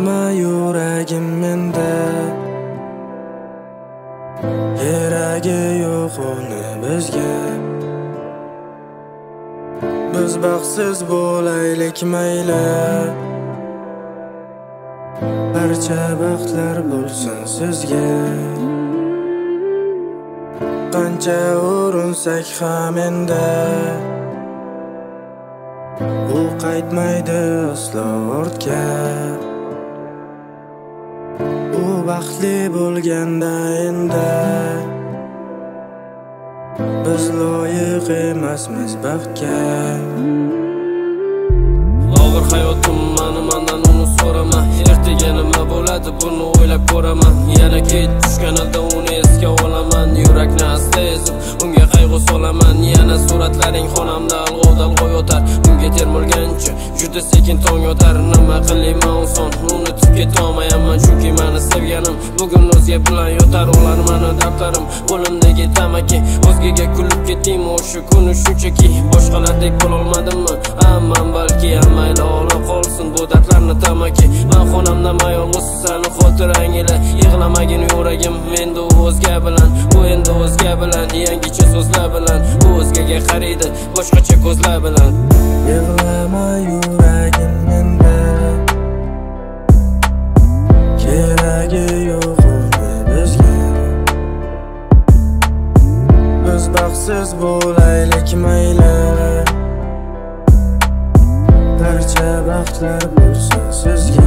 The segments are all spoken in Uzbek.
Yig'lama yuragim menda, keragi yo'q uni bizga. Biz baxtsiz bo'laylik mayli, barcha baxtlar bo'lsin sizga. Qancha urinsak ham endi u qaytmaydi aslo ortga. U baxtli bo'lganda endi biz loyiq emasmiz baxtga. Og'ir hayotim mandan uni so'raman. Ertaga nima bo'ladi buni o'ylab ko'raman. Yana kech tushganida uni esga olaman. Yurakni asta ezib unga qayg'u solaman. Yana suratlaring xonamda alg'ov yotar. Unga termulgancha juda sekin tong yotar. Nima qilayman son unutib ketolmayman, chunki meni sevganim bugun o'zga bilan yotar. Ular meni dardlarim, qo'limdagi tamaki. O'zgaga kulib ketdim o'sha kuni shunchaki. Boshqalardek bo'lolmadimmi? Amman balki mayli ola qolsin bu dardlarni tamaki. Men xonamda yolg'iz seni xotirang ila. Yig'lamagin yuragim endi o'zga bilan, u endi o'zga bilan. Yangicha so'zlar bilan u o'zgaga qaraydi boshqacha ko'zlar bilan. Yig'lama yuragim menda, keragi yo'q uni bizga. Biz baxtsiz bo'laylik mayli, barcha baxtlar bo'lsin sizga.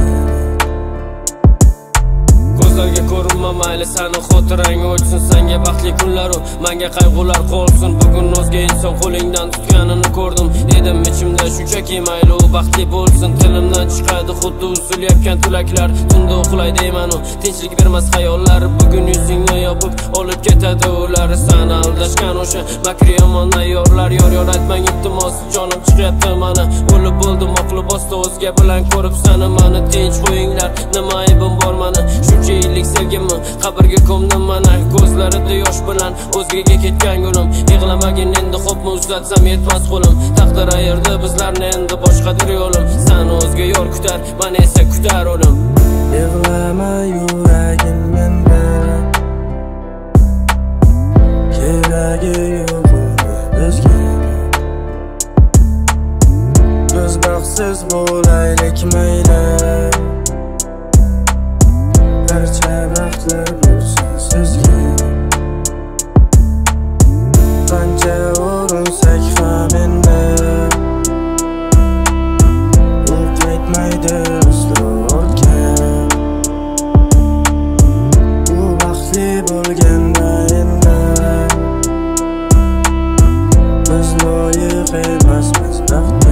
Ko'zlarga ko'rinma mayli seni xotirang o'chsin. Senga baxtli kunlaru menga qayg'ular qolsin. Bugun o'zga inson qo'lingdan tutganini ko'rdim. Dedim ichimda shunchaki mayli u baxtli bo'lsin. Tilimdan chiqadi xuddi uzilayotgan tilaklar. Tunda uxlay deyman u tinchlik bermas xayollar. Bugun yuzingni yopib olib ketadi ular. Seni aldashgan o'sha makri yomon ayyorlar. Yor aytmang iltimos, jonim chiqyapti mana. O'lib bo'ldim oq libosda o'zga bilan ko'rib seni. Meni tinch qo'yinglar, nima aybim bor mani? Shuncha yillik sevgimni qabrga ko'mdim mana. Ko'zlarida yosh bilan o'zgaga ketgan gulim. Yig'lamagin endi xo'pmi uzatsam yetmas qo'lim. Taqdir ayirdi bizlarni endi boshqadir yo'lim. Seni o'zga yor kutar, meni esa kutar o'lim. Yig'lama yuragim menda, keragi yo'q uni bizga. Biz baxtsiz bo'laylik mayli, barcha baxtlar bo'lsin sizga. Qancha urinsak ham endi u qaytmaydi aslo ortga. U baxtli bo'lganda endi biz loyiq emasmiz baxtga.